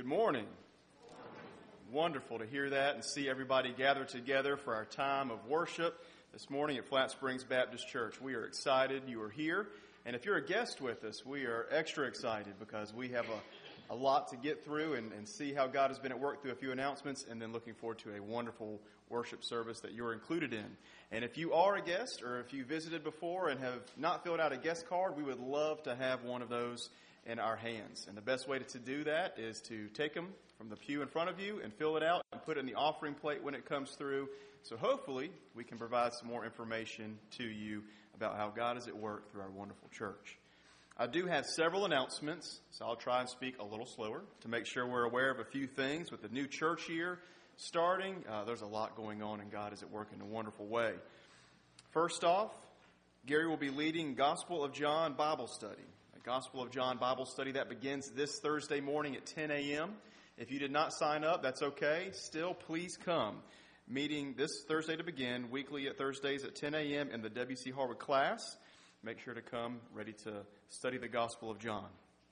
Good morning. Wonderful to hear that and see everybody gathered together for our time of worship this morning at Flat Springs Baptist Church. We are excited you are here. And if you're a guest with us, we are extra excited because we have a lot to get through and see how God has been at work through a few announcements, and then looking forward to a wonderful worship service that you're included in. And if you are a guest or if you visited before and have not filled out a guest card, we would love to have one of those in our hands. And the best way to do that is to take them from the pew in front of you and fill it out and put it in the offering plate when it comes through. So hopefully we can provide some more information to you about how God is at work through our wonderful church. I do have several announcements, so I'll try and speak a little slower to make sure we're aware of a few things. With the new church year starting, there's a lot going on, and God is at work in a wonderful way. First off, Gary will be leading Gospel of John Bible study. A Gospel of John Bible study that begins this Thursday morning at 10 a.m. If you did not sign up, that's okay. Still, please come. Meeting this Thursday to begin, weekly at Thursdays at 10 a.m. in the W.C. Harwood class. Make sure to come ready to study the Gospel of John.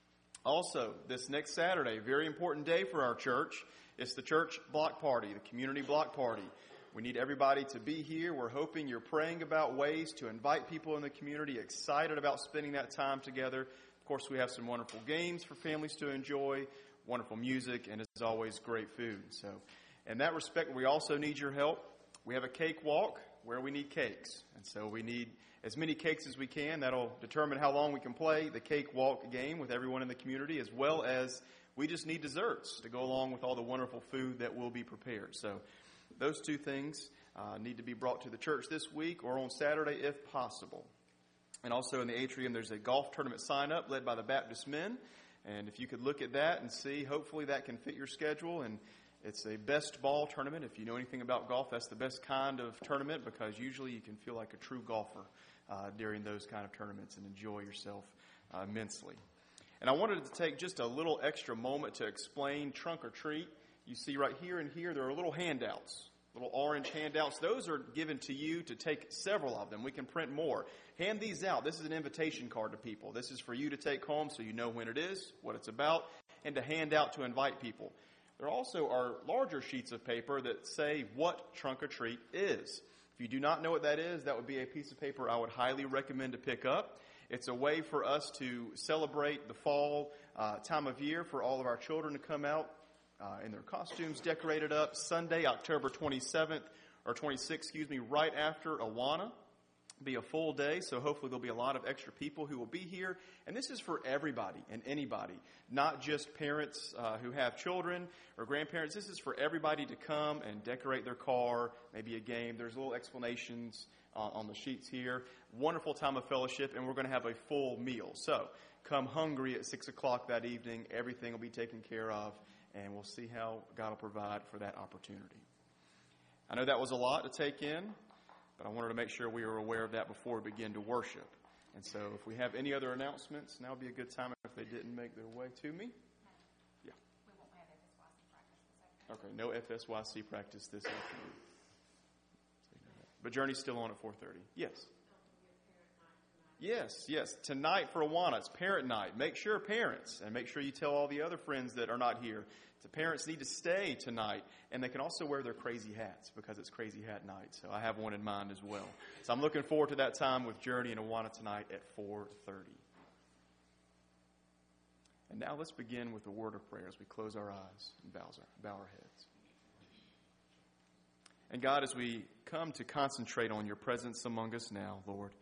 Also, this next Saturday, very important day for our church. It's the church block party, the community block party. We need everybody to be here. We're hoping you're praying about ways to invite people in the community, excited about spending that time together. Of course, we have some wonderful games for families to enjoy, wonderful music, and as always, great food. So, in that respect, we also need your help. We have a cake walk where we need cakes. And so we need as many cakes as we can. That'll determine how long we can play the cake walk game with everyone in the community, as well as we just need desserts to go along with all the wonderful food that will be prepared. So those two things need to be brought to the church this week or on Saturday if possible. And also in the atrium, there's a golf tournament sign-up led by the Baptist men. And if you could look at that and see, hopefully that can fit your schedule. And it's a best ball tournament. If you know anything about golf, that's the best kind of tournament because usually you can feel like a true golfer during those kind of tournaments and enjoy yourself immensely. And I wanted to take just a little extra moment to explain Trunk or Treat. You see right here and here, there are little handouts, little orange handouts. Those are given to you to take several of them. We can print more. Hand these out. This is an invitation card to people. This is for you to take home so you know when it is, what it's about, and to hand out to invite people. There also are larger sheets of paper that say what Trunk or Treat is. If you do not know what that is, that would be a piece of paper I would highly recommend to pick up. It's a way for us to celebrate the fall time of year for all of our children to come out in their costumes decorated up. Sunday, October 27th or 26th, right after Awana. Be a full day, so hopefully there'll be a lot of extra people who will be here. And this is for everybody and anybody, not just parents who have children or grandparents. This is for everybody to come and decorate their car, maybe a game. There's little explanations on the sheets here. Wonderful time of fellowship, and we're going to have a full meal. So come hungry at 6 o'clock that evening. Everything will be taken care of, and we'll see how God will provide for that opportunity. I know that was a lot to take in, but I wanted to make sure we were aware of that before we begin to worship. And so if we have any other announcements, now would be a good time if they didn't make their way to me. Yeah. We won't have FSYC practice this afternoon. Okay, no FSYC practice this afternoon. But Journey's still on at 4:30. Yes. Yes. Tonight for Awana, it's parent night. Make sure parents, and make sure you tell all the other friends that are not here. The parents need to stay tonight, and they can also wear their crazy hats because it's crazy hat night. So I have one in mind as well. So I'm looking forward to that time with Journey and Awana tonight at 4:30. And now let's begin with a word of prayer as we close our eyes and bow our heads. And God, as we come to concentrate on your presence among us now, Lord,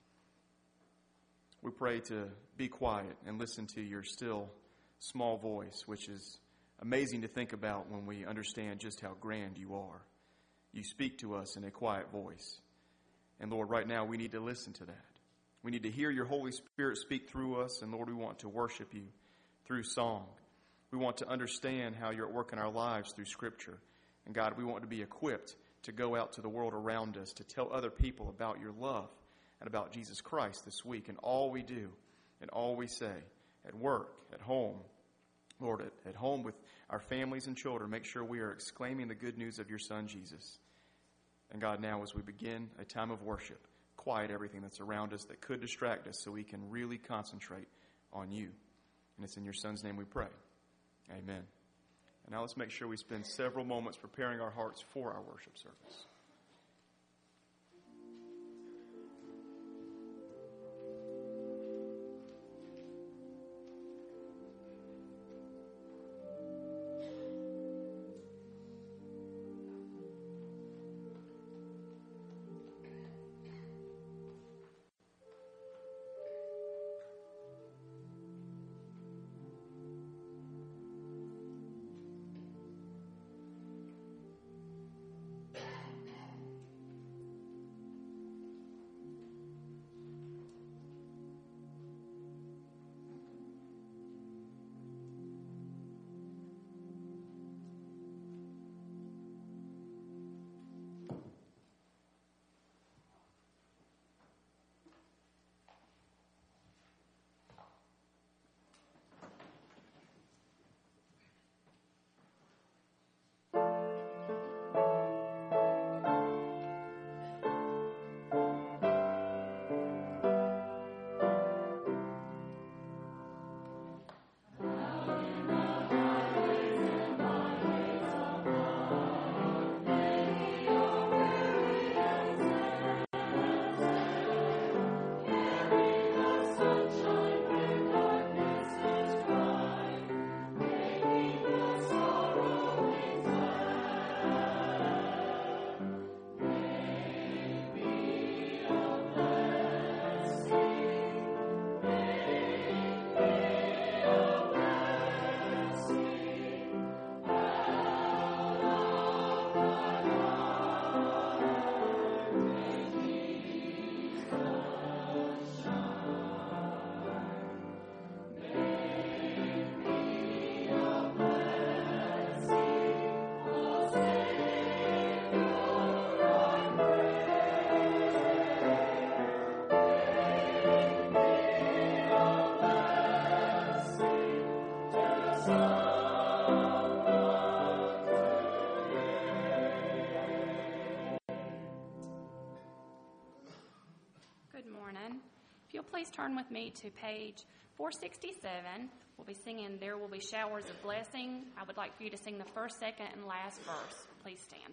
we pray to be quiet and listen to your still small voice, which is amazing to think about when we understand just how grand you are. You speak to us in a quiet voice. And Lord, right now we need to listen to that. We need to hear your Holy Spirit speak through us. And Lord, we want to worship you through song. We want to understand how you're at work in our lives through Scripture. And God, we want to be equipped to go out to the world around us, to tell other people about your love and about Jesus Christ this week in all we do and all we say, at work, at home. Lord, at home with our families and children, make sure we are exclaiming the good news of your Son, Jesus. And God, now as we begin a time of worship, quiet everything that's around us that could distract us so we can really concentrate on you. And it's in your Son's name we pray. Amen. And now let's make sure we spend several moments preparing our hearts for our worship service. Please turn with me to page 467. We'll be singing There Will Be Showers of Blessing. I would like for you to sing the first, second, and last verse. Please stand.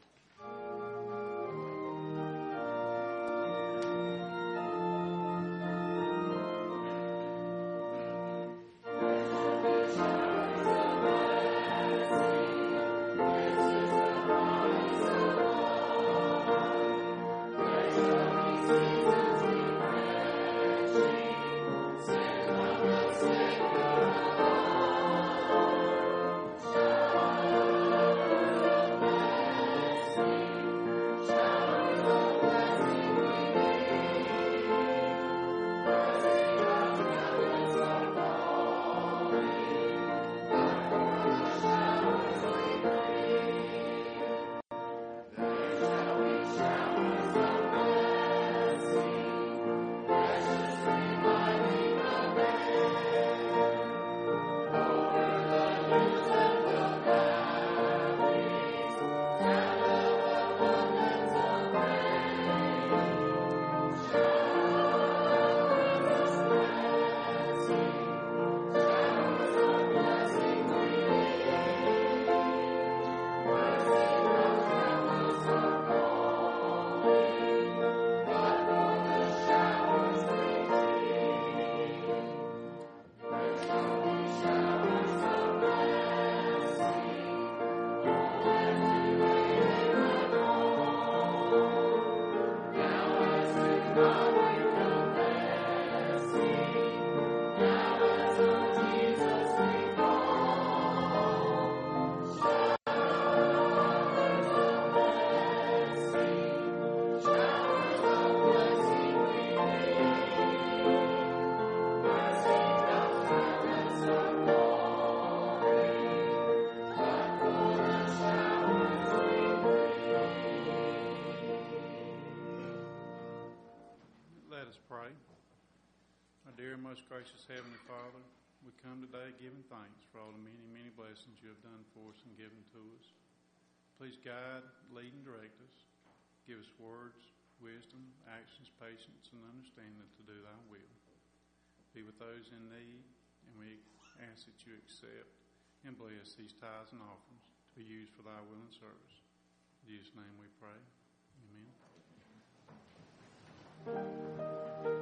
Gracious Heavenly Father, we come today giving thanks for all the many, many blessings you have done for us and given to us. Please guide, lead, and direct us. Give us words, wisdom, actions, patience, and understanding to do thy will. Be with those in need, and we ask that you accept and bless these tithes and offerings to be used for thy will and service. In Jesus' name we pray. Amen.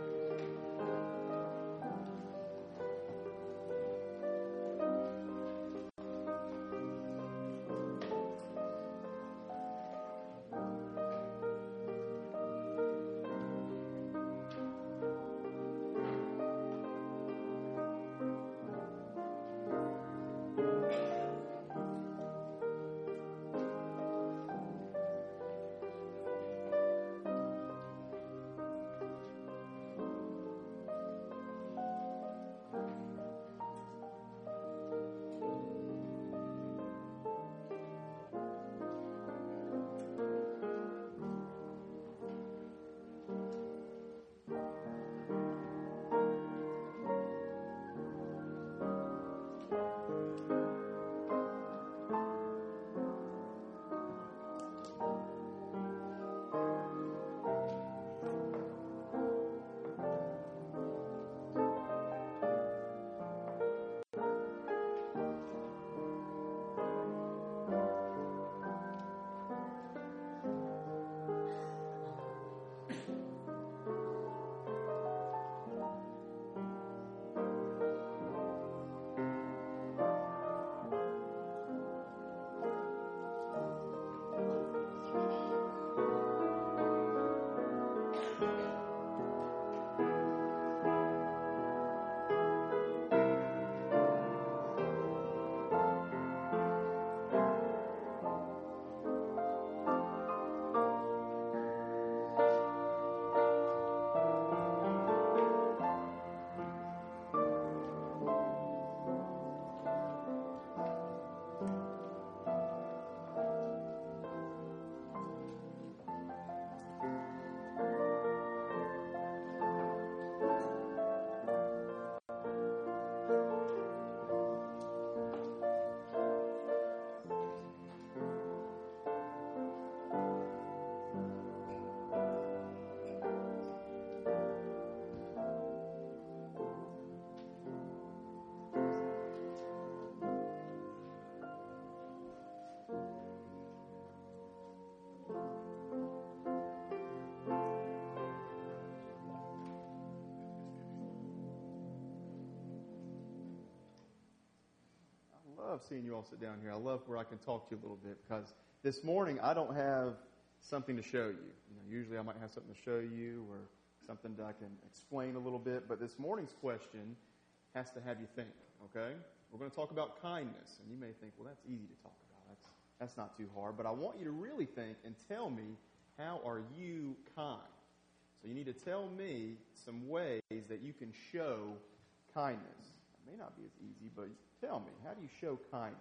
I love seeing you all sit down here. I love where I can talk to you a little bit, because this morning I don't have something to show you. Usually I might have something to show you or something that I can explain a little bit, but this morning's question has to have you think, okay? We're going to talk about kindness, and you may think, well, that's easy to talk about. That's not too hard, but I want you to really think and tell me, how are you kind? So you need to tell me some ways that you can show kindness. It may not be as easy, but tell me, how do you show kindness?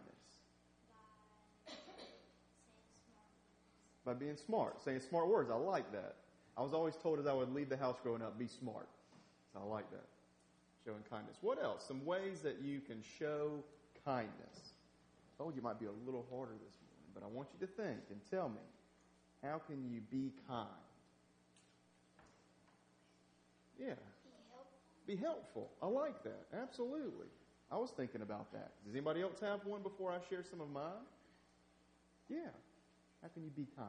By being smart, saying smart words. I like that. I was always told as I would leave the house growing up, be smart. So I like that. Showing kindness. What else? Some ways that you can show kindness. I told you it might be a little harder this morning, but I want you to think and tell me, how can you be kind? Yeah. Be helpful. I like that. Absolutely. I was thinking about that. Does anybody else have one before I share some of mine? Yeah. How can you be kind?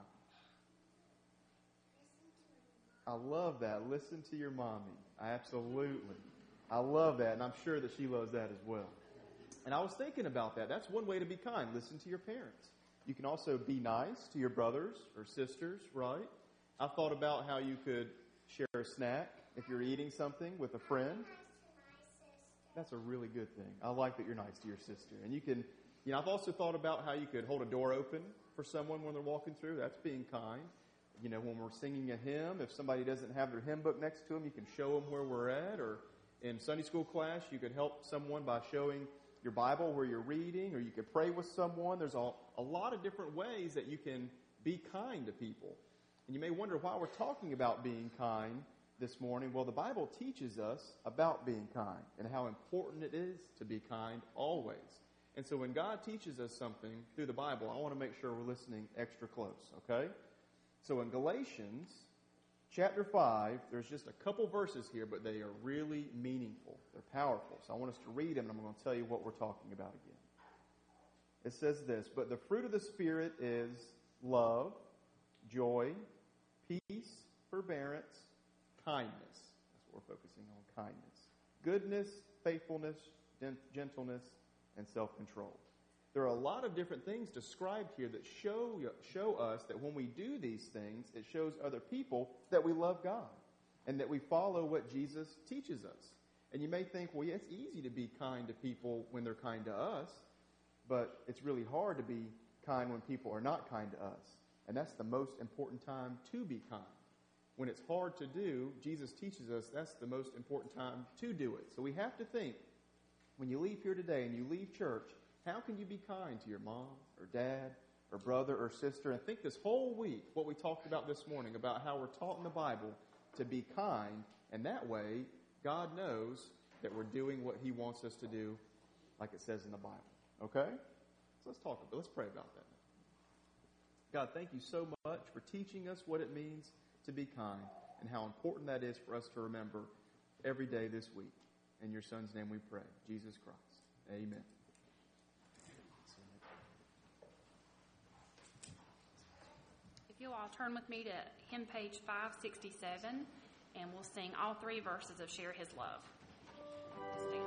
I love that. Listen to your mommy. Absolutely. I love that, and I'm sure that she loves that as well. And I was thinking about that. That's one way to be kind. Listen to your parents. You can also be nice to your brothers or sisters, right? I thought about how you could share a snack if you're eating something with a friend. That's a really good thing. I like that you're nice to your sister. And you can, I've also thought about how you could hold a door open for someone when they're walking through. That's being kind. When we're singing a hymn, if somebody doesn't have their hymn book next to them, you can show them where we're at. Or in Sunday school class, you could help someone by showing your Bible where you're reading, or you could pray with someone. There's a lot of different ways that you can be kind to people. And you may wonder why we're talking about being kind this morning. Well, the Bible teaches us about being kind and how important it is to be kind always. And so when God teaches us something through the Bible, I want to make sure we're listening extra close, okay? So in Galatians chapter 5, there's just a couple verses here, but they are really meaningful. They're powerful. So I want us to read them, and I'm going to tell you what we're talking about again. it says this, but the fruit of the Spirit is love, joy, peace, forbearance, kindness. That's what we're focusing on, kindness. Goodness, faithfulness, gentleness, and self-control. There are a lot of different things described here that show us that when we do these things, it shows other people that we love God and that we follow what Jesus teaches us. And you may think, well, yeah, it's easy to be kind to people when they're kind to us, but it's really hard to be kind when people are not kind to us. And that's the most important time to be kind. When it's hard to do, Jesus teaches us that's the most important time to do it. So we have to think, when you leave here today and you leave church, how can you be kind to your mom or dad or brother or sister? And think this whole week, what we talked about this morning, about how we're taught in the Bible to be kind, and that way God knows that we're doing what He wants us to do, like it says in the Bible. Okay? So let's pray about that. God, thank you so much for teaching us what it means to be kind and how important that is for us to remember every day this week. In your Son's name we pray, Jesus Christ. Amen. If you'll all turn with me to hymn page 567, and we'll sing all 3 verses of Share His Love. Stand.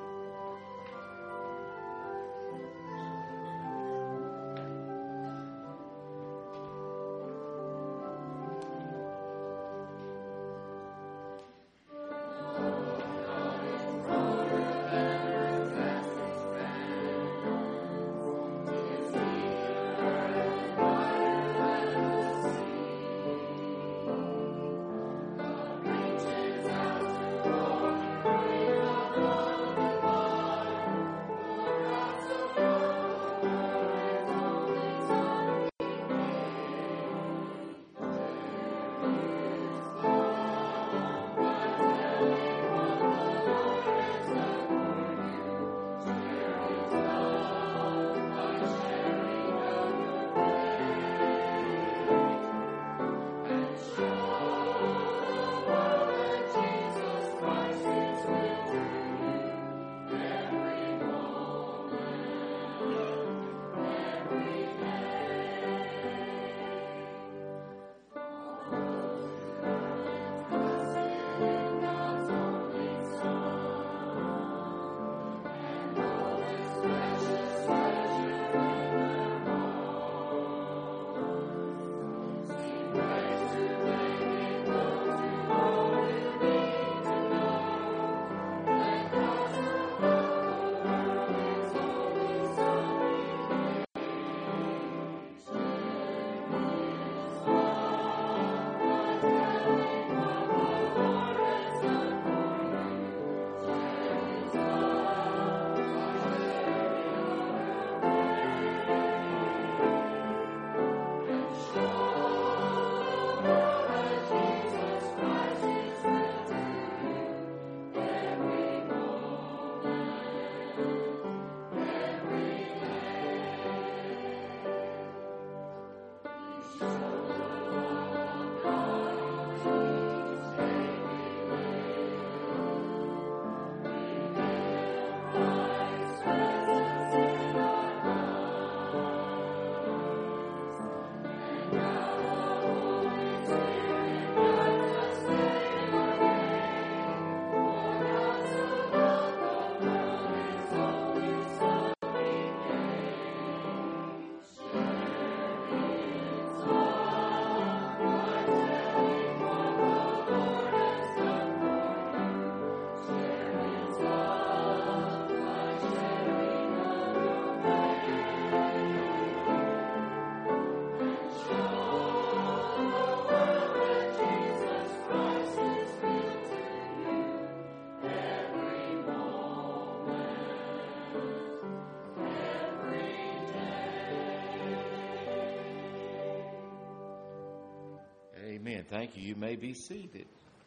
Amen. Thank you. You may be seated.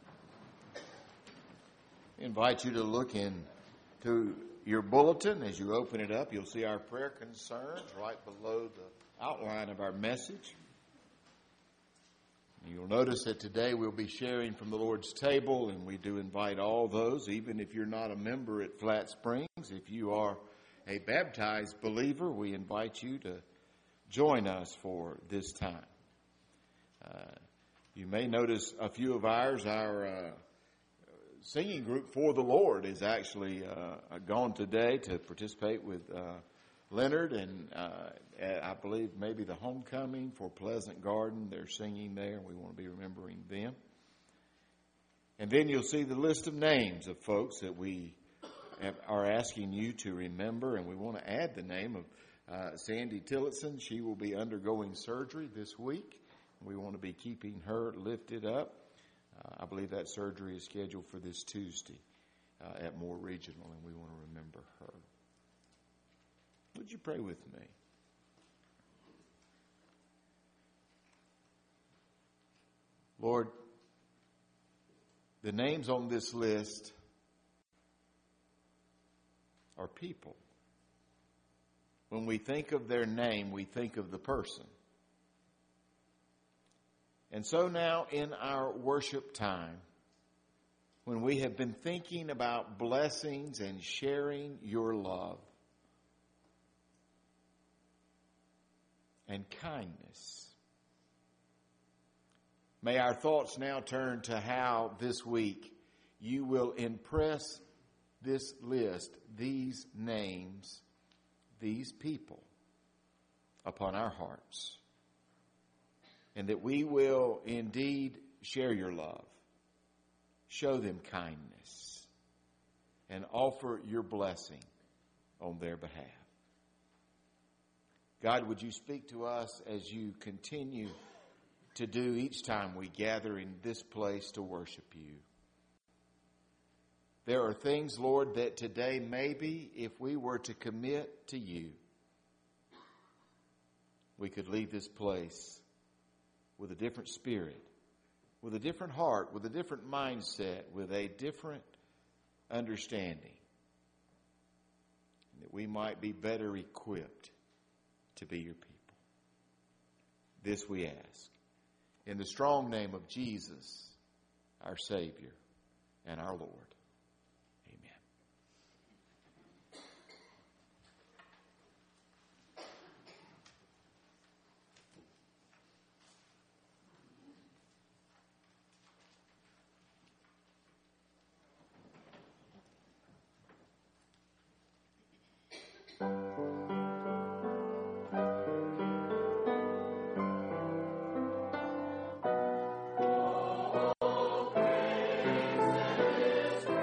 I invite you to look into your bulletin. As you open it up, you'll see our prayer concerns right below the outline of our message. You'll notice that today we'll be sharing from the Lord's table, and we do invite all those, even if you're not a member at Flat Springs. If you are a baptized believer, we invite you to join us for this time. You may notice a few of ours, our singing group For the Lord is actually gone today to participate with Leonard and I believe maybe the homecoming for Pleasant Garden. They're singing there, and we want to be remembering them. And then you'll see the list of names of folks that we are asking you to remember, and we want to add the name of Sandy Tillotson. She will be undergoing surgery this week. We want to be keeping her lifted up. I believe that surgery is scheduled for this Tuesday at Moore Regional, and we want to remember her. Would you pray with me? Lord, the names on this list are people. When we think of their name, we think of the person. And so now in our worship time, when we have been thinking about blessings and sharing your love and kindness, may our thoughts now turn to how this week you will impress this list, these names, these people upon our hearts. And that we will indeed share your love, show them kindness, and offer your blessing on their behalf. God, would you speak to us as you continue to do each time we gather in this place to worship you? There are things, Lord, that today maybe if we were to commit to you, we could leave this place with a different spirit, with a different heart, with a different mindset, with a different understanding, and that we might be better equipped to be your people. This we ask in the strong name of Jesus, our Savior and our Lord. Oh, praise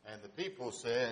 And the people said,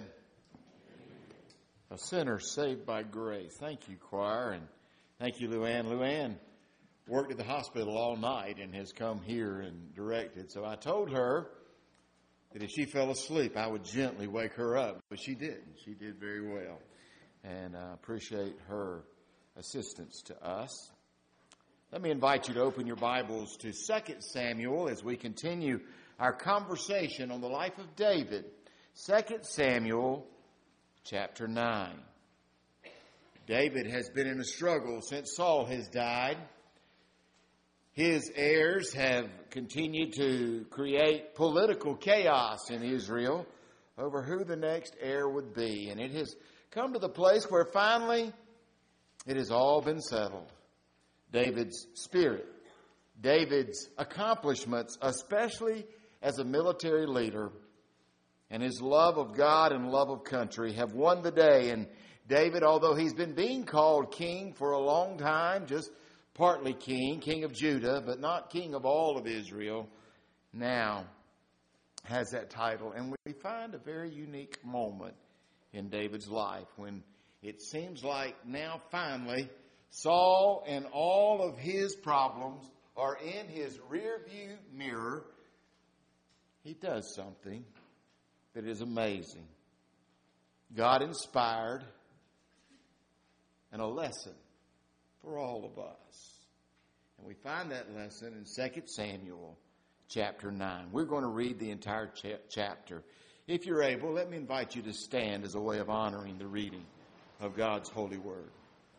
a sinner saved by grace. Thank you, choir, and thank you, Luann. Luann worked at the hospital all night and has come here and directed. So I told her that if she fell asleep, I would gently wake her up. But she didn't. She did very well. And I appreciate her assistance to us. Let me invite you to open your Bibles to 2 Samuel as we continue our conversation on the life of David. 2 Samuel chapter 9. David has been in a struggle since Saul has died. His heirs have continued to create political chaos in Israel over who the next heir would be. And it has come to the place where finally it has all been settled. David's spirit, David's accomplishments, especially as a military leader, and his love of God and love of country have won the day. And David, although he's been being called king for a long time, just partly king of Judah, but not king of all of Israel, now has that title. And we find a very unique moment in David's life when it seems like now finally Saul and all of his problems are in his rearview mirror. He does something that is amazing. God inspired and a lesson for all of us. And we find that lesson in 2 Samuel chapter 9. We're going to read the entire chapter. If you're able, let me invite you to stand as a way of honoring the reading of God's holy word.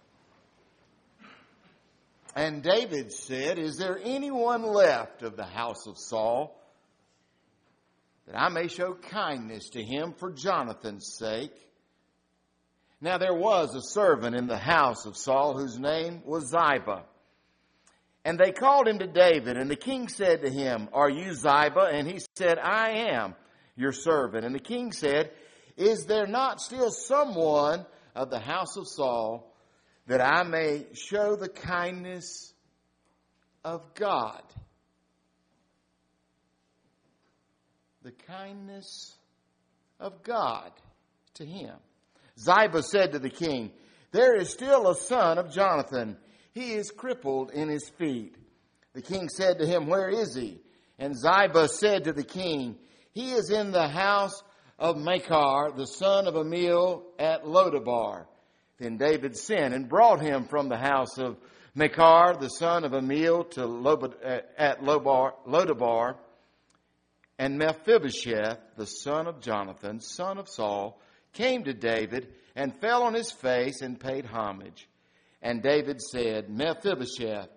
And David said, "Is there anyone left of the house of Saul, that I may show kindness to him for Jonathan's sake?" Now there was a servant in the house of Saul whose name was Ziba. And they called him to David, and the king said to him, "Are you Ziba?" And he said, "I am your servant." And the king said, "Is there not still someone of the house of Saul, that I may show the kindness of God?" The kindness of God to him. Ziba said to the king, "There is still a son of Jonathan. He is crippled in his feet." The king said to him, "Where is he?" And Ziba said to the king, "He is in the house of Machir, the son of Amiel, at Lodabar." Then David sent and brought him from the house of Machir, the son of Amiel, to Lodabar. And Mephibosheth, the son of Jonathan, son of Saul, came to David and fell on his face and paid homage. And David said, "Mephibosheth."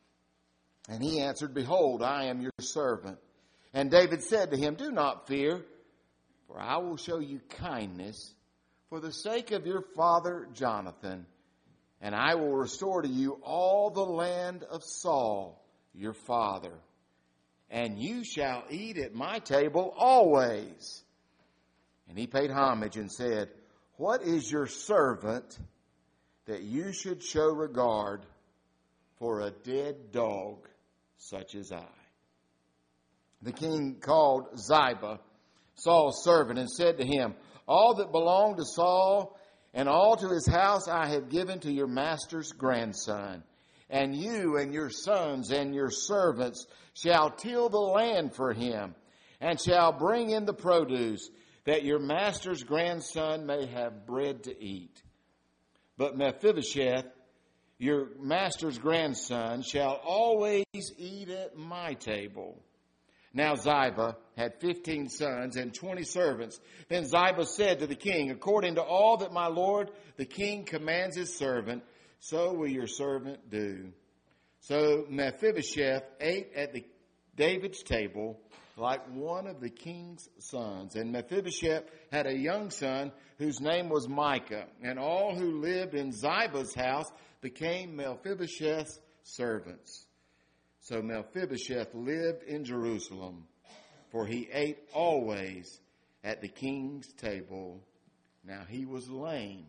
And he answered, "Behold, I am your servant." And David said to him, "Do not fear, for I will show you kindness for the sake of your father Jonathan, and I will restore to you all the land of Saul, your father. And you shall eat at my table always." And he paid homage and said, "What is your servant that you should show regard for a dead dog such as I?" The king called Ziba, Saul's servant, and said to him, "All that belonged to Saul and all to his house I have given to your master's grandson. And you and your sons and your servants shall till the land for him, and shall bring in the produce, that your master's grandson may have bread to eat. But Mephibosheth, your master's grandson, shall always eat at my table." Now Ziba had 15 sons and 20 servants. Then Ziba said to the king, "According to all that my lord the king commands his servant, so will your servant do." So Mephibosheth ate at David's table like one of the king's sons. And Mephibosheth had a young son whose name was Micah. And all who lived in Ziba's house became Mephibosheth's servants. So Mephibosheth lived in Jerusalem, for he ate always at the king's table. Now he was lame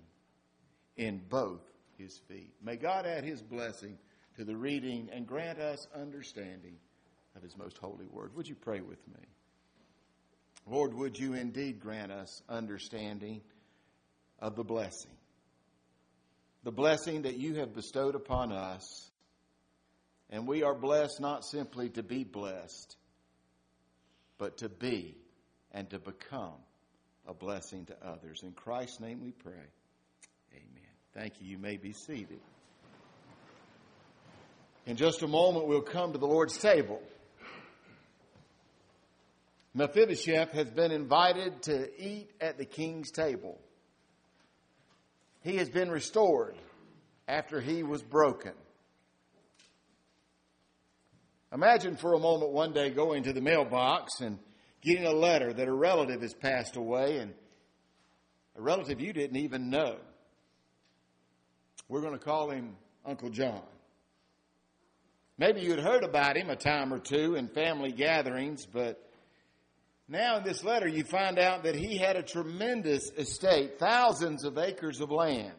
in both his feet. May God add his blessing to the reading and grant us understanding of his most holy word. Would you pray with me? Lord, would you indeed grant us understanding of the blessing that you have bestowed upon us. And we are blessed not simply to be blessed, but to be and to become a blessing to others. In Christ's name we pray. Amen. Thank you. You may be seated. In just a moment, we'll come to the Lord's table. Mephibosheth has been invited to eat at the king's table. He has been restored after he was broken. Imagine for a moment one day going to the mailbox and getting a letter that a relative has passed away, and a relative you didn't even know. We're going to call him Uncle John. Maybe you had heard about him a time or two in family gatherings, but now in this letter you find out that he had a tremendous estate, thousands of acres of land.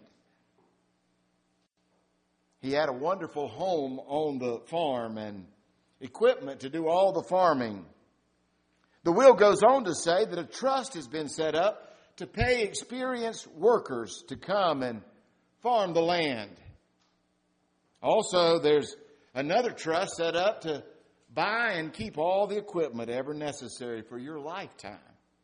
He had a wonderful home on the farm and equipment to do all the farming. The will goes on to say that a trust has been set up to pay experienced workers to come and farm the land. Also, there's another trust set up to buy and keep all the equipment ever necessary for your lifetime.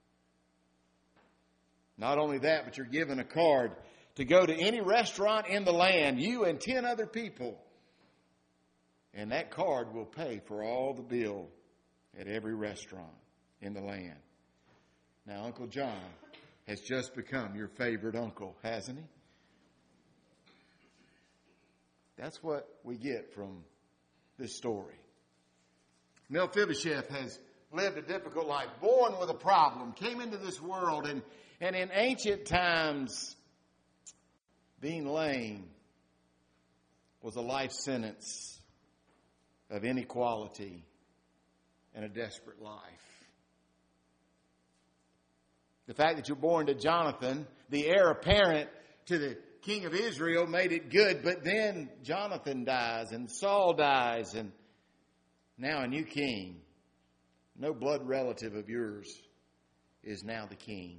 Not only that, but you're given a card to go to any restaurant in the land, you and 10 other people. And that card will pay for all the bill at every restaurant in the land. Now, Uncle John has just become your favorite uncle, hasn't he? That's what we get from this story. Mephibosheth has lived a difficult life, born with a problem, came into this world, and in ancient times, being lame was a life sentence of inequality and a desperate life. The fact that you're born to Jonathan, the heir apparent to the king of Israel, made it good, but then Jonathan dies and Saul dies, and now a new king, no blood relative of yours, is now the king.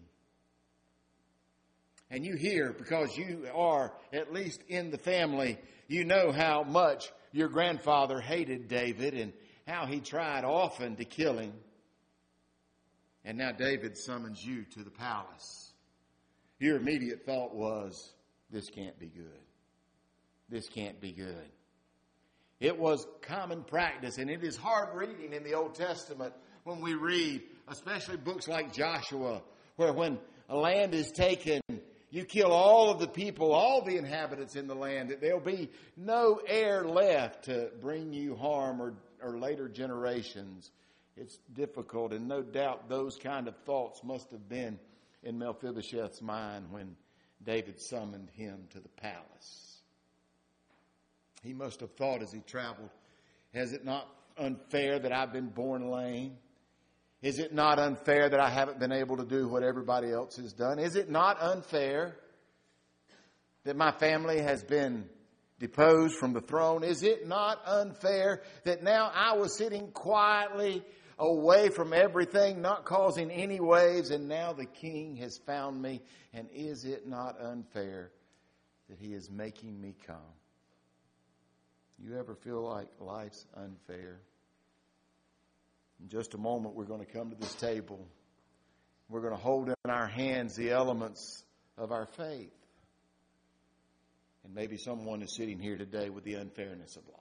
And you hear, because you are at least in the family, you know how much your grandfather hated David and how he tried often to kill him. And now David summons you to the palace. Your immediate thought was, this can't be good. This can't be good. It was common practice, and it is hard reading in the Old Testament when we read, especially books like Joshua, where when a land is taken, you kill all of the people, all the inhabitants in the land, that there'll be no heir left to bring you harm or later generations. It's difficult, and no doubt those kind of thoughts must have been in Mephibosheth's mind when David summoned him to the palace. He must have thought as he traveled, is it not unfair that I've been born lame? Is it not unfair that I haven't been able to do what everybody else has done? Is it not unfair that my family has been deposed from the throne? Is it not unfair that now I was sitting quietly away from everything, not causing any waves, and now the king has found me? And is it not unfair that he is making me come? You ever feel like life's unfair? In just a moment, we're going to come to this table. We're going to hold in our hands the elements of our faith. And maybe someone is sitting here today with the unfairness of life.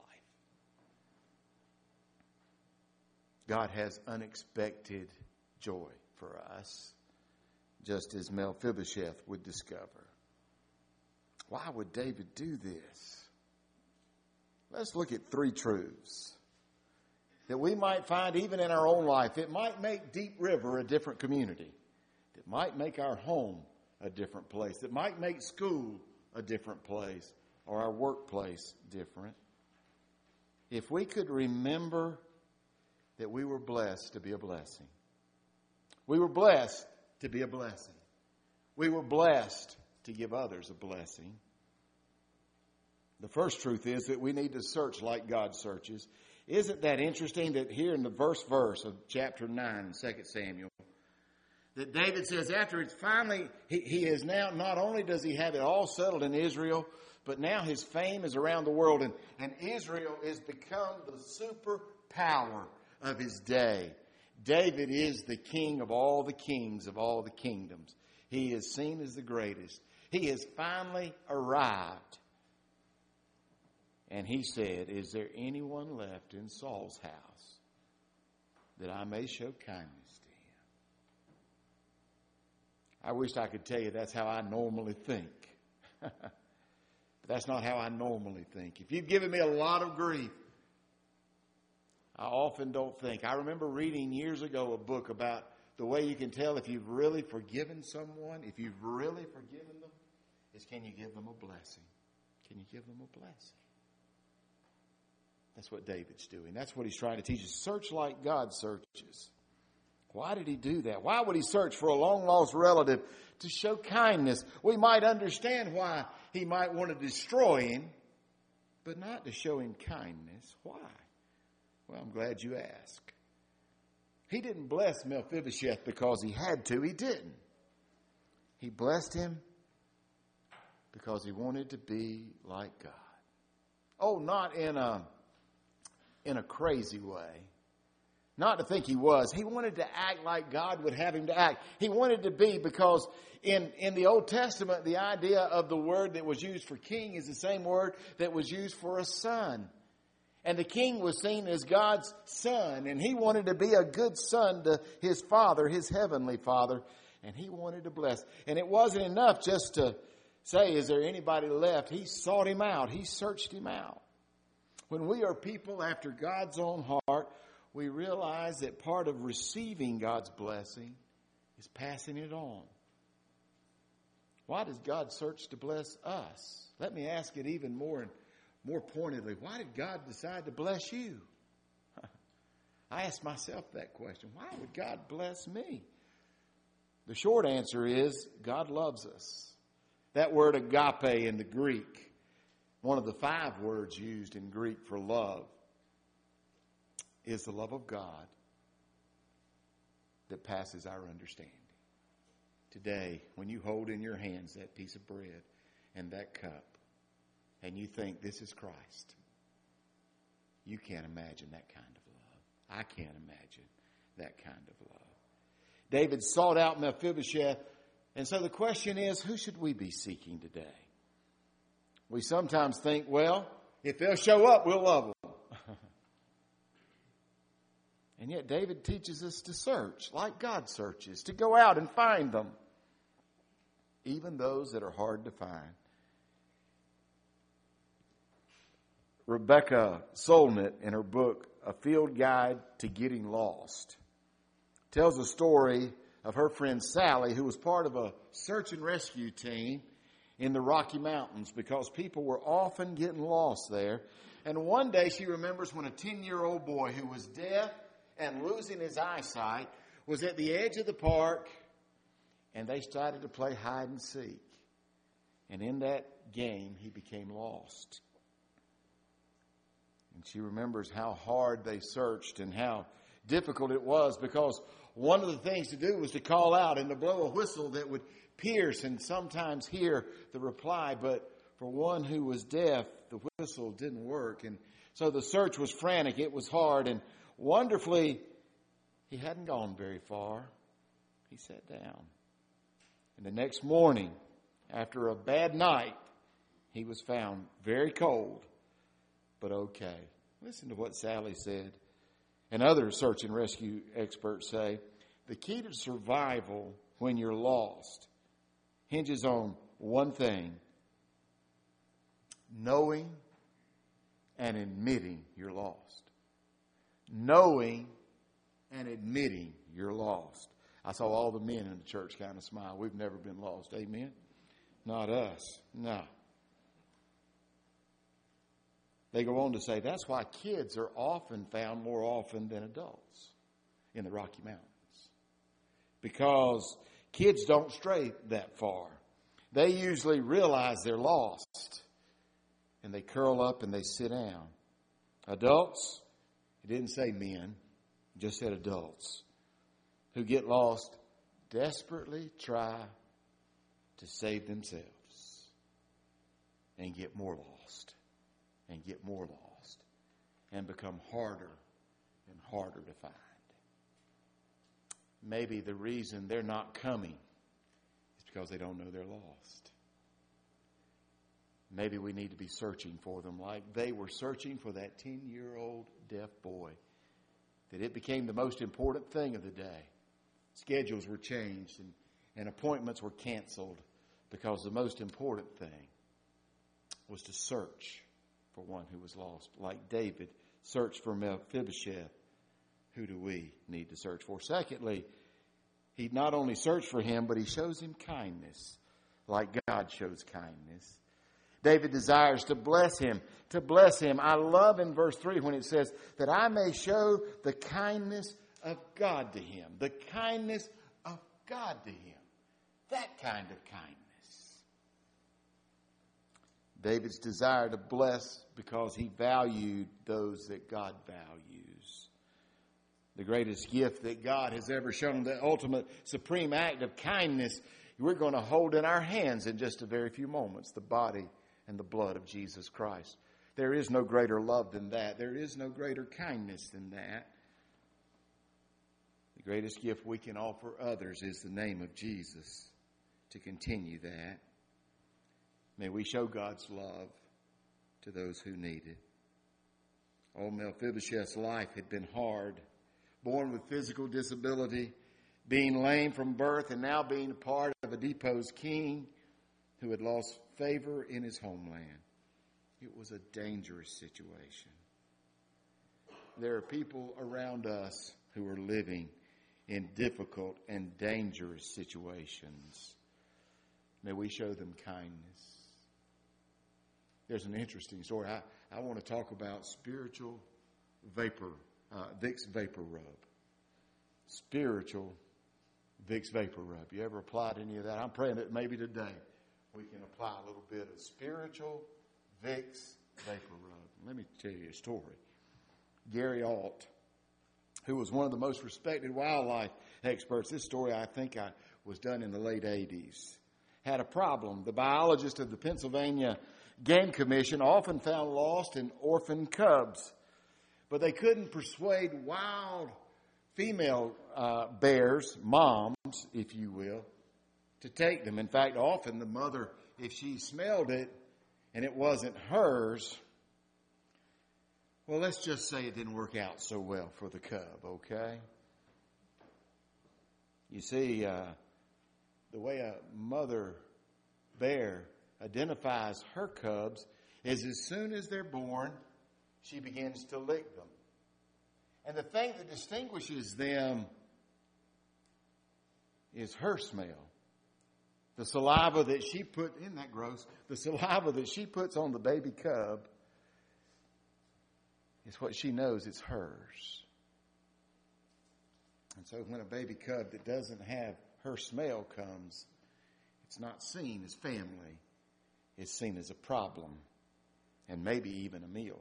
God has unexpected joy for us, just as Mephibosheth would discover. Why would David do this? Let's look at three truths that we might find even in our own life. It might make Deep River a different community. It might make our home a different place. It might make school a different place, or our workplace different. If we could remember that we were blessed to be a blessing. We were blessed to be a blessing. We were blessed to give others a blessing. The first truth is that we need to search like God searches. Isn't that interesting that here in the verse of chapter 9 in 2 Samuel, that David says after it's finally, he is now, not only does he have it all settled in Israel, but now his fame is around the world. And Israel has become the superpower of his day. David is the king of all the kings of all the kingdoms. He is seen as the greatest. He has finally arrived. And he said, is there anyone left in Saul's house that I may show kindness to him? I wish I could tell you that's how I normally think. But that's not how I normally think. If you've given me a lot of grief, I often don't think. I remember reading years ago a book about the way you can tell if you've really forgiven someone, if you've really forgiven them, is can you give them a blessing? Can you give them a blessing? That's what David's doing. That's what he's trying to teach us. Search like God searches. Why did he do that? Why would he search for a long-lost relative to show kindness? We might understand why he might want to destroy him, but not to show him kindness. Why? Well, I'm glad you asked. He didn't bless Mephibosheth because he had to. He didn't. He blessed him because he wanted to be like God. Oh, not in a crazy way. Not to think he was. He wanted to act like God would have him to act. He wanted to be, because in the Old Testament, the idea of the word that was used for king is the same word that was used for a son. And the king was seen as God's son, and he wanted to be a good son to his father, his heavenly father, and he wanted to bless. And it wasn't enough just to say, is there anybody left? He sought him out. He searched him out. When we are people after God's own heart, we realize that part of receiving God's blessing is passing it on. Why does God search to bless us? Let me ask it even more pointedly. Why did God decide to bless you? I ask myself that question. Why would God bless me? The short answer is God loves us. That word agape in the Greek, one of the 5 words used in Greek for love, is the love of God that passes our understanding. Today, when you hold in your hands that piece of bread and that cup, and you think this is Christ, you can't imagine that kind of love. I can't imagine that kind of love. David sought out Mephibosheth, and so the question is, who should we be seeking today? We sometimes think, well, if they'll show up, we'll love them. And yet David teaches us to search like God searches, to go out and find them, even those that are hard to find. Rebecca Solnit, in her book, A Field Guide to Getting Lost, tells a story of her friend Sally, who was part of a search and rescue team in the Rocky Mountains, because people were often getting lost there. And one day she remembers when a 10-year-old boy who was deaf and losing his eyesight was at the edge of the park, and they started to play hide and seek. And in that game, he became lost. And she remembers how hard they searched and how difficult it was, because one of the things to do was to call out and to blow a whistle that would pierce and sometimes hear the reply. But for one who was deaf, the whistle didn't work. And so the search was frantic. It was hard. And wonderfully, he hadn't gone very far. He sat down. And the next morning, after a bad night, he was found very cold, but okay. Listen to what Sally said. And other search and rescue experts say, the key to survival when you're lost hinges on one thing: knowing and admitting you're lost. Knowing and admitting you're lost. I saw all the men in the church kind of smile. We've never been lost. Amen? Not us. No. They go on to say that's why kids are often found more often than adults in the Rocky Mountains. Because kids don't stray that far. They usually realize they're lost, and they curl up and they sit down. Adults, it didn't say men, it just said adults, who get lost, desperately try to save themselves and get more lost and get more lost and become harder and harder to find. Maybe the reason they're not coming is because they don't know they're lost. Maybe we need to be searching for them like they were searching for that 10-year-old deaf boy. That it became the most important thing of the day. Schedules were changed and appointments were canceled because the most important thing was to search for one who was lost. Like David searched for Mephibosheth. Who do we need to search for? Secondly, he not only searched for him, but he shows him kindness, like God shows kindness. David desires to bless him, to bless him. I love in verse 3 when it says that I may show the kindness of God to him. The kindness of God to him. That kind of kindness. David's desire to bless because he valued those that God values. The greatest gift that God has ever shown, the ultimate supreme act of kindness, we're going to hold in our hands in just a very few moments, the body and the blood of Jesus Christ. There is no greater love than that. There is no greater kindness than that. The greatest gift we can offer others is the name of Jesus. To continue that, may we show God's love to those who need it. Old Mephibosheth's life had been hard. Born with physical disability, being lame from birth, and now being a part of a deposed king who had lost favor in his homeland. It was a dangerous situation. There are people around us who are living in difficult and dangerous situations. May we show them kindness. There's an interesting story. I want to talk about spiritual vapor, Vicks Vapor Rub. Spiritual Vicks Vapor Rub. You ever applied any of that? I'm praying that maybe today we can apply a little bit of spiritual Vicks Vapor Rub. Let me tell you a story. Gary Alt, who was one of the most respected wildlife experts, this story I think was done in the late 80s, had a problem. The biologist of the Pennsylvania Game Commission often found lost and orphaned cubs, but they couldn't persuade wild female bears, moms, if you will, to take them. In fact, often the mother, if she smelled it and it wasn't hers, well, let's just say it didn't work out so well for the cub, okay? You see, the way a mother bear identifies her cubs is as soon as they're born, she begins to lick them. And the thing that distinguishes them is her smell. The saliva that she put, isn't that gross? The saliva that she puts on the baby cub is what she knows it's hers. And so when a baby cub that doesn't have her smell comes, it's not seen as family. It's seen as a problem and maybe even a meal.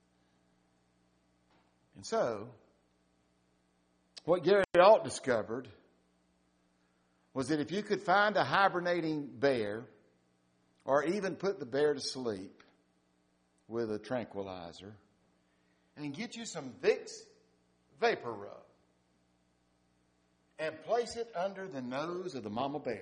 And so, what Gary Alt discovered was that if you could find a hibernating bear or even put the bear to sleep with a tranquilizer and get you some Vicks Vapor Rub and place it under the nose of the mama bear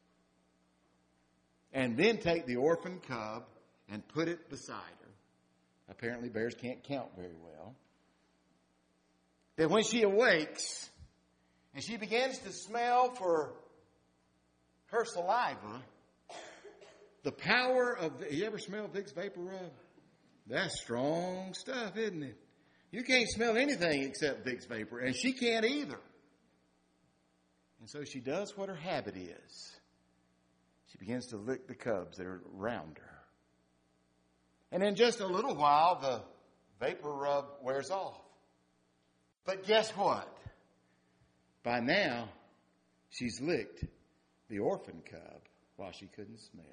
and then take the orphan cub and put it beside her. Apparently bears can't count very well. That when she awakes and she begins to smell for her saliva, the power of, you ever smell Vicks Vapor Rub? That's strong stuff, isn't it? You can't smell anything except Vicks Vapor, and she can't either. And so she does what her habit is. She begins to lick the cubs that are around her. And in just a little while, the vapor rub wears off. But guess what? By now, she's licked the orphan cub while she couldn't smell.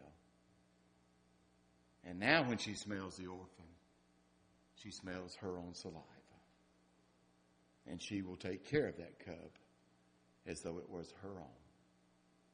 And now when she smells the orphan, she smells her own saliva. And she will take care of that cub as though it was her own.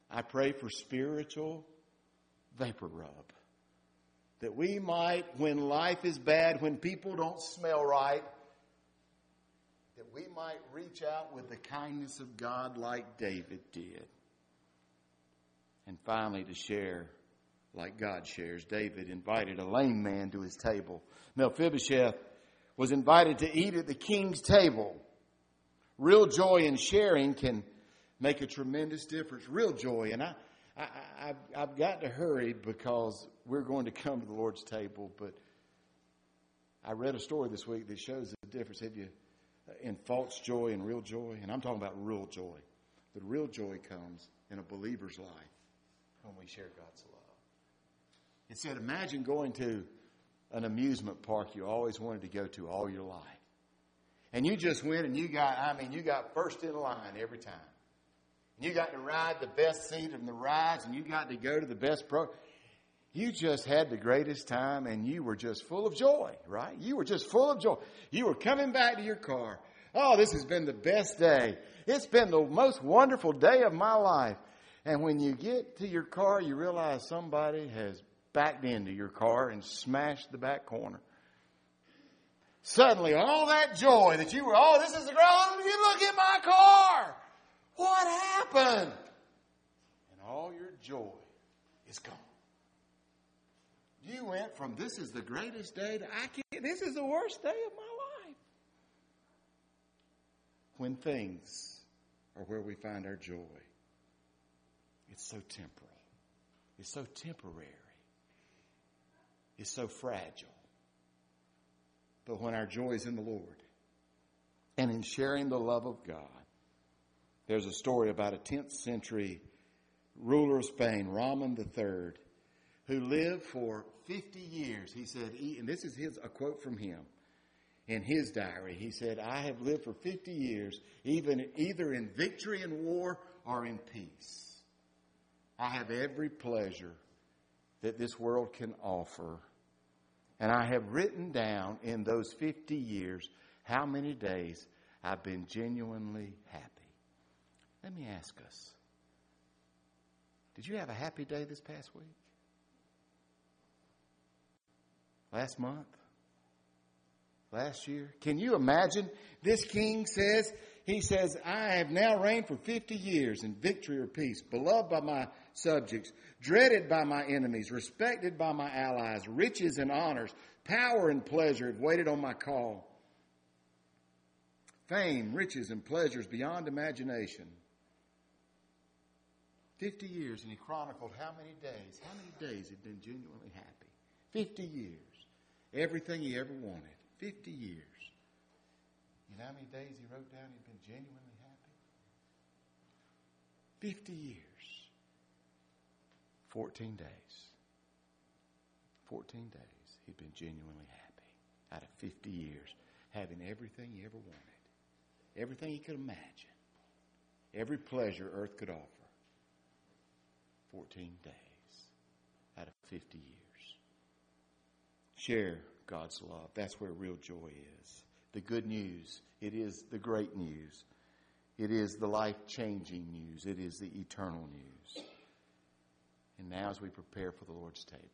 I pray for spiritual vapor rub. That we might, when life is bad, when people don't smell right, that we might reach out with the kindness of God like David did. And finally, to share like God shares. David invited a lame man to his table. Mephibosheth was invited to eat at the king's table. Real joy in sharing can make a tremendous difference. Real joy. And I've got to hurry because we're going to come to the Lord's table. But I read a story this week that shows the difference in false joy and real joy. And I'm talking about real joy. The real joy comes in a believer's life when we share God's love. It said, imagine going to an amusement park you always wanted to go to all your life. And you just went and you got first in line every time. You got to ride the best seat in the rides, and you got to go to the best You just had the greatest time, and you were just full of joy, right? You were just full of joy. You were coming back to your car. Oh, this has been the best day. It's been the most wonderful day of my life. And when you get to your car, you realize somebody has backed into your car and smashed the back corner. Suddenly, all that joy that you were, this is the ground, you look at my car. What happened? And all your joy is gone. You went from this is the greatest day to this is the worst day of my life. When things are where we find our joy, it's so temporal. It's so temporary. Is so fragile. But when our joy is in the Lord and in sharing the love of God, there's a story about a 10th century ruler of Spain, Rahman III, who lived for 50 years. He said, and this is a quote from him in his diary. He said, I have lived for 50 years, either in victory in war or in peace. I have every pleasure that this world can offer. And I have written down in those 50 years how many days I've been genuinely happy. Let me ask us, did you have a happy day this past week? Last month? Last year? Can you imagine? This king says, I have now reigned for 50 years in victory or peace, beloved by my subjects, dreaded by my enemies, respected by my allies, riches and honors, power and pleasure have waited on my call. Fame, riches, and pleasures beyond imagination. 50 years, and he chronicled how many days he'd been genuinely happy. 50 years. Everything he ever wanted. 50 years. You know how many days he wrote down he'd been genuinely happy? 50 years. 14 days. 14 days he'd been genuinely happy. Out of 50 years. Having everything he ever wanted. Everything he could imagine. Every pleasure earth could offer. 14 days. Out of 50 years. Share God's love. That's where real joy is. The good news. It is the great news. It is the life-changing news. It is the eternal news. And now as we prepare for the Lord's table,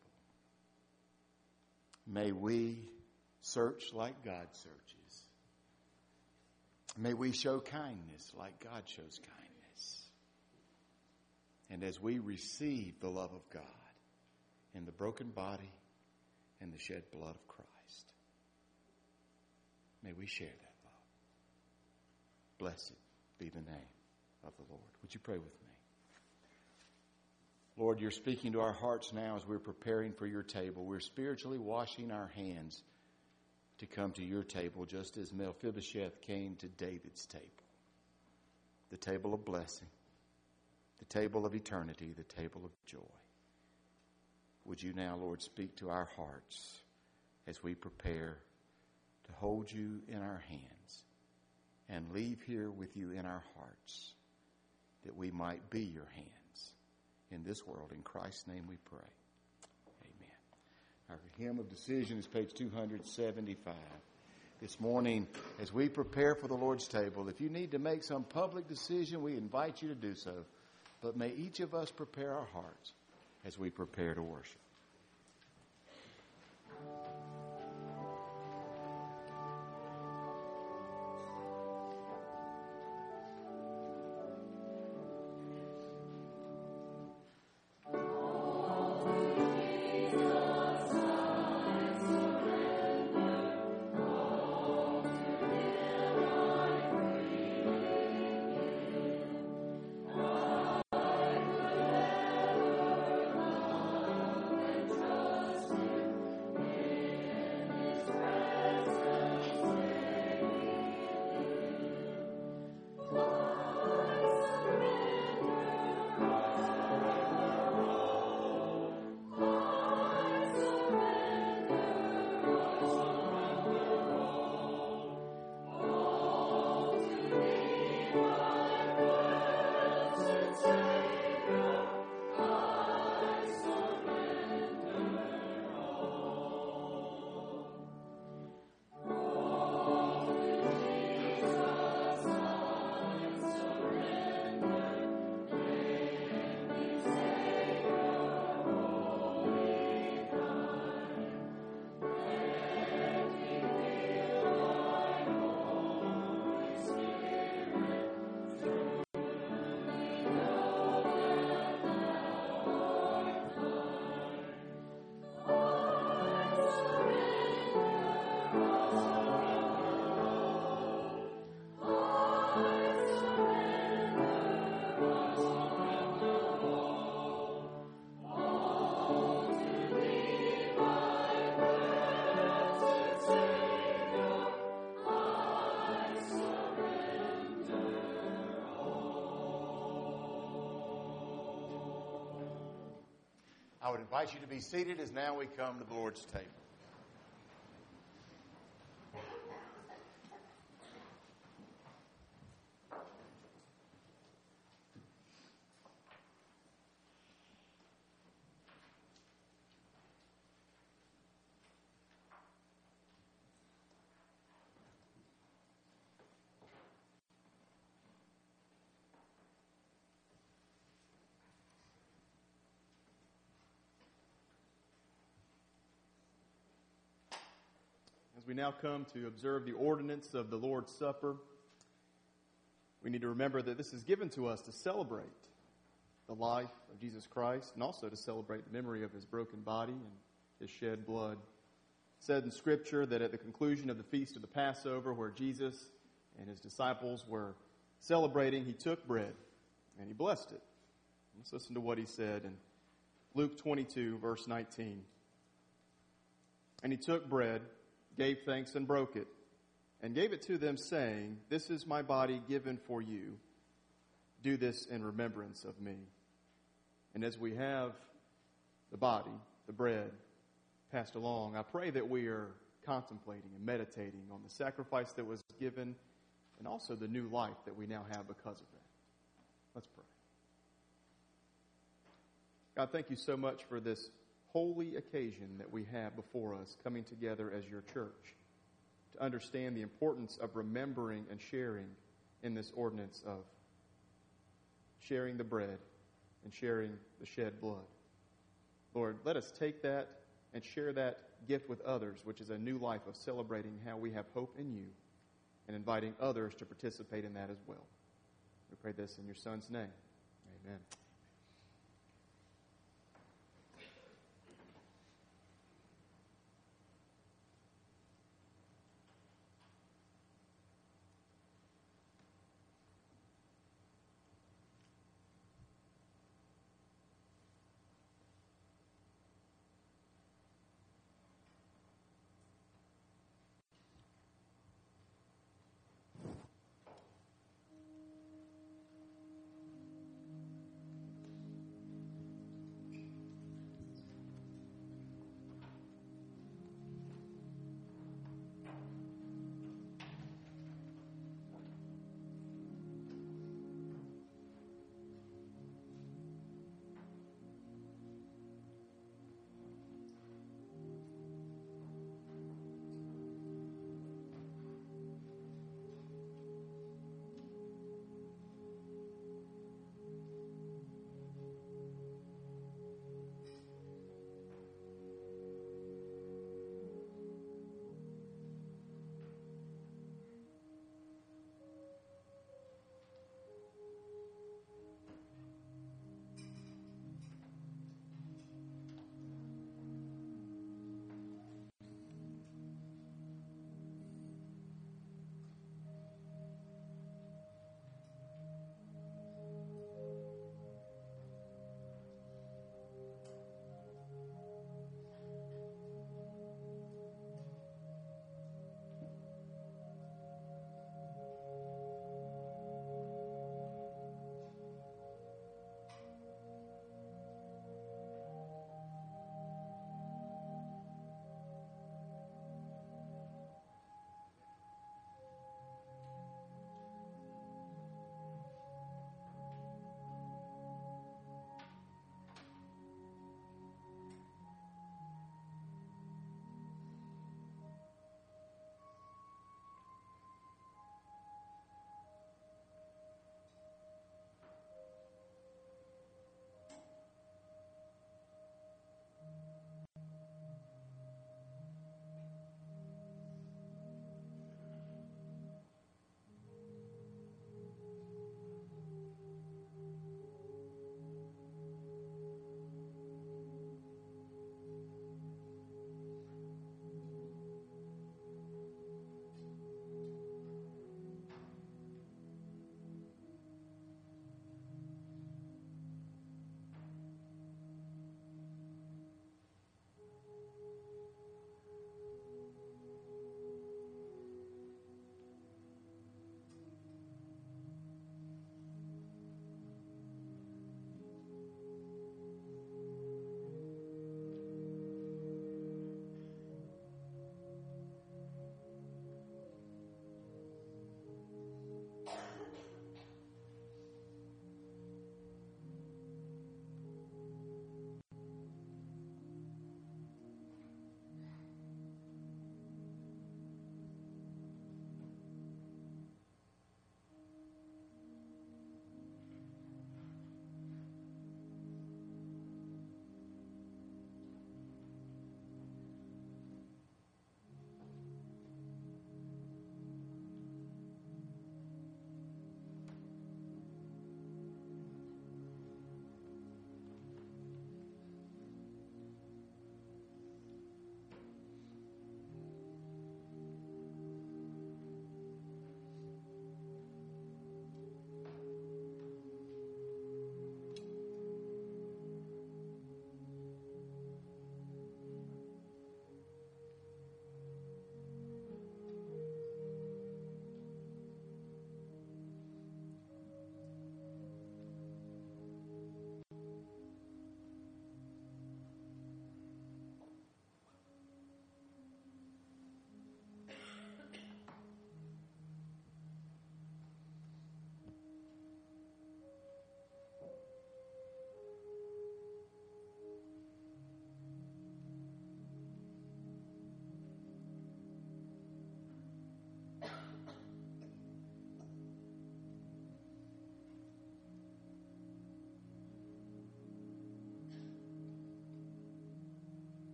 may we search like God searches. May we show kindness like God shows kindness. And as we receive the love of God in the broken body and the shed blood of Christ, may we share that love. Blessed be the name of the Lord. Would you pray with me? Lord, you're speaking to our hearts now as we're preparing for your table. We're spiritually washing our hands to come to your table, just as Mephibosheth came to David's table. The table of blessing, the table of eternity, the table of joy. Would you now, Lord, speak to our hearts as we prepare to hold you in our hands and leave here with you in our hearts, that we might be your hands in this world. In Christ's name we pray. Amen. Our hymn of decision is page 275. This morning, as we prepare for the Lord's table, if you need to make some public decision, we invite you to do so. but may each of us prepare our hearts as we prepare to worship. I would invite you to be seated as now we come to the Lord's table. As we now come to observe the ordinance of the Lord's Supper, we need to remember that this is given to us to celebrate the life of Jesus Christ and also to celebrate the memory of his broken body and his shed blood. It said in Scripture that at the conclusion of the feast of the Passover, where Jesus and his disciples were celebrating, he took bread and he blessed it. Let's listen to what he said in Luke 22, verse 19. And he took bread, gave thanks and broke it, and gave it to them, saying, "This is my body given for you. Do this in remembrance of me." And as we have the body, the bread, passed along, I pray that we are contemplating and meditating on the sacrifice that was given and also the new life that we now have because of that. Let's pray. God, thank you so much for this holy occasion that we have before us, coming together as your church to understand the importance of remembering and sharing in this ordinance of sharing the bread and sharing the shed blood. Lord, let us take that and share that gift with others, which is a new life of celebrating how we have hope in you and inviting others to participate in that as well. We pray this in your Son's name. Amen.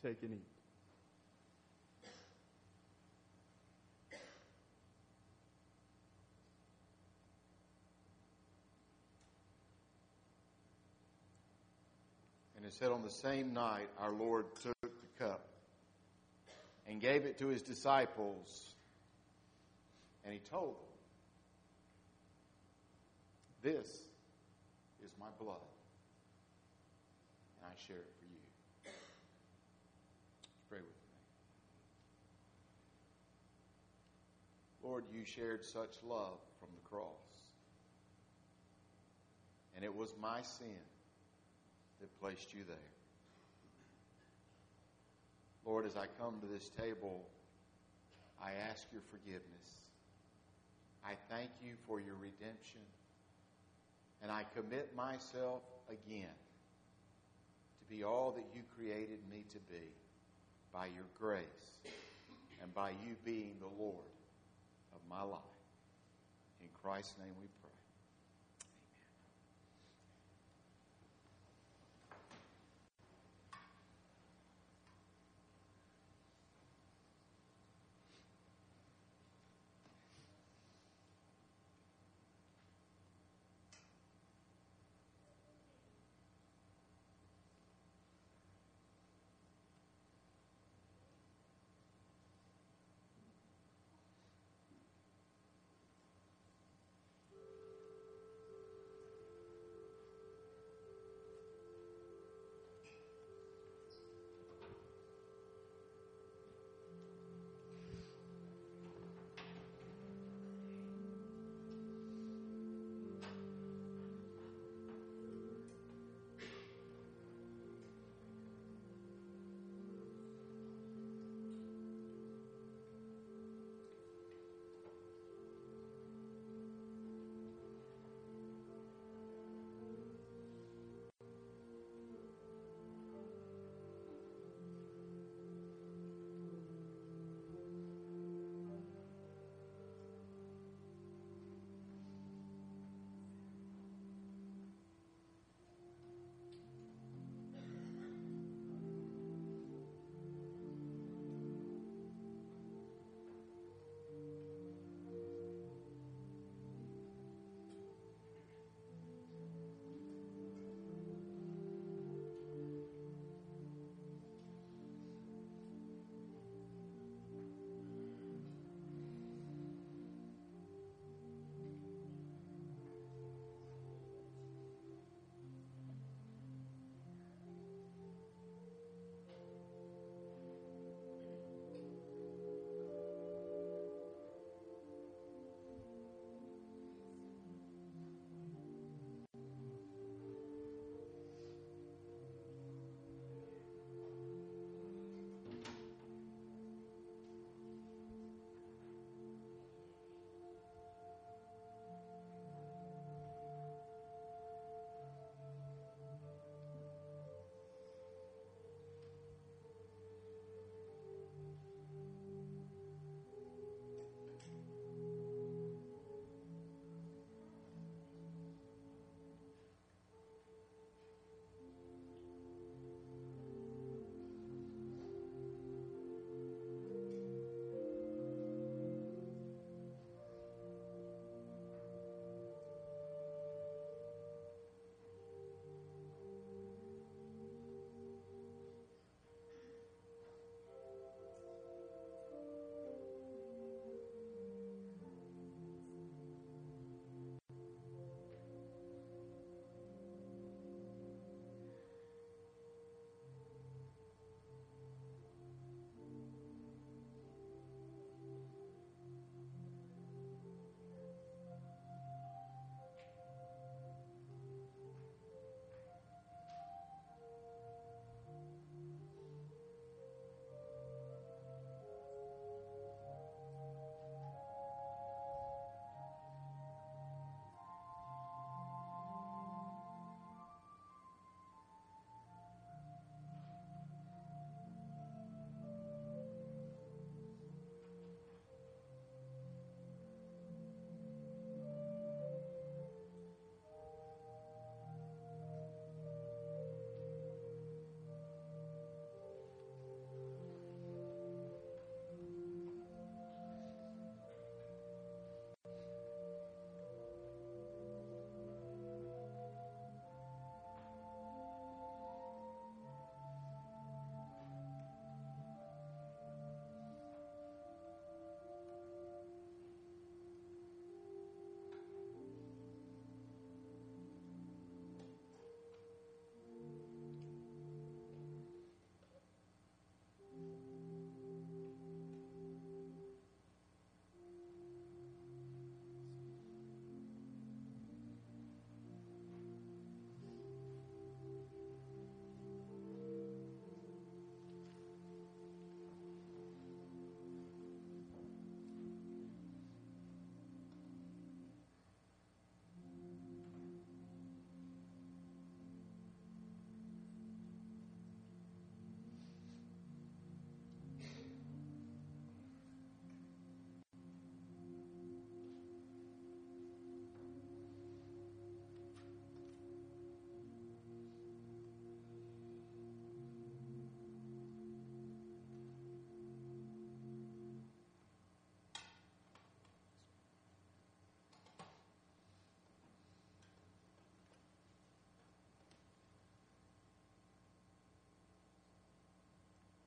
Take and eat. And it said, on the same night, our Lord took the cup and gave it to his disciples. And he told them, this is my blood. And I share it for you. Let's pray with me. Lord, you shared such love from the cross. And it was my sin that placed you there. Lord, as I come to this table, I ask your forgiveness. I thank you for your redemption. And I commit myself again to be all that you created me to be by your grace and by you being the Lord of my life. In Christ's name we pray.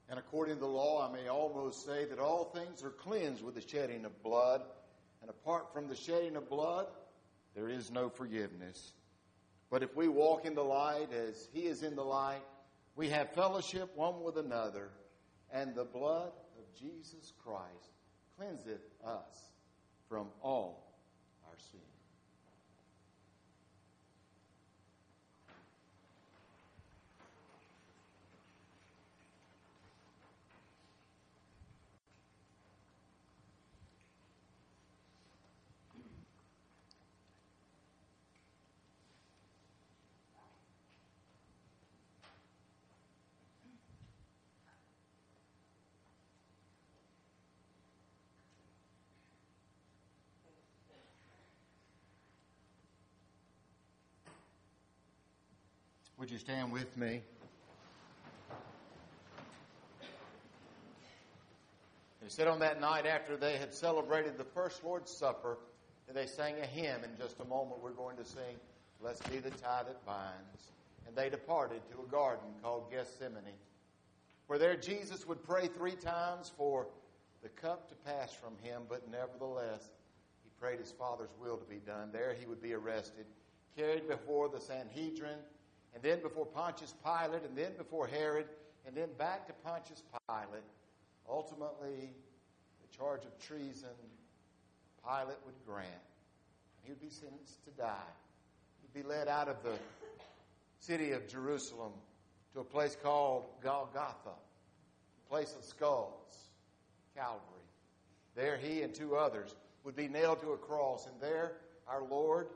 And according to the law, I may almost say that all things are cleansed with the shedding of blood. And apart from the shedding of blood, there is no forgiveness. But if we walk in the light as he is in the light, we have fellowship one with another. And the blood of Jesus Christ cleanseth us from all our sin. Would you stand with me? They said on that night after they had celebrated the first Lord's Supper, they sang a hymn. In just a moment we're going to sing, "Blessed be the tie that binds." And they departed to a garden called Gethsemane, where there Jesus would pray 3 times for the cup to pass from him, but nevertheless he prayed his Father's will to be done. There he would be arrested, carried before the Sanhedrin, and then before Pontius Pilate, and then before Herod, and then back to Pontius Pilate. Ultimately, the charge of treason Pilate would grant. He would be sentenced to die. He'd be led out of the city of Jerusalem to a place called Golgotha, a place of skulls, Calvary. There he and 2 others would be nailed to a cross, and there our Lord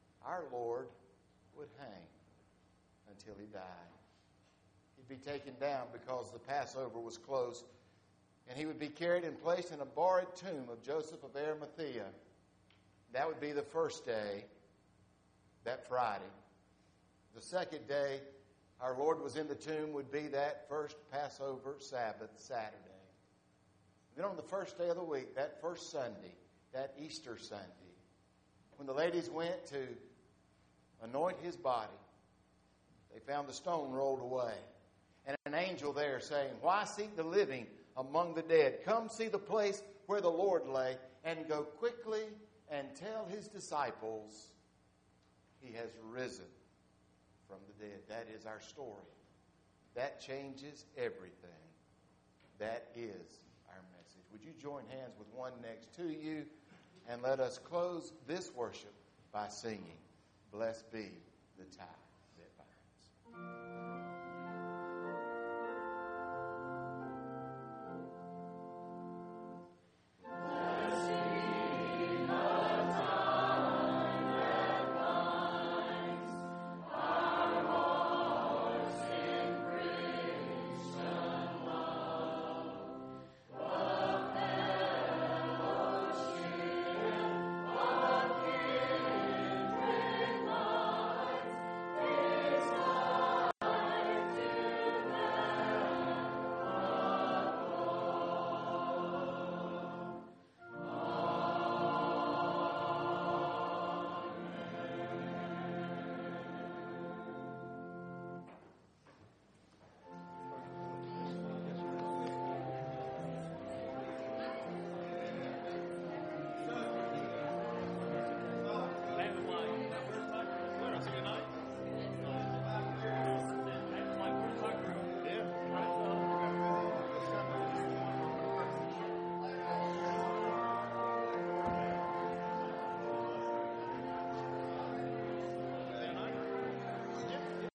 would hang until he died. He'd be taken down because the Passover was close, and he would be carried and placed in a borrowed tomb of Joseph of Arimathea. That would be the first day, that Friday. The second day our Lord was in the tomb would be that first Passover Sabbath, Saturday. Then on the first day of the week, that first Sunday, that Easter Sunday, when the ladies went to anoint his body, they found the stone rolled away, and an angel there saying, "Why seek the living among the dead? Come see the place where the Lord lay, and go quickly and tell his disciples he has risen from the dead." That is our story. That changes everything. That is our message. Would you join hands with one next to you, and let us close this worship by singing, "Blessed be the tie that binds."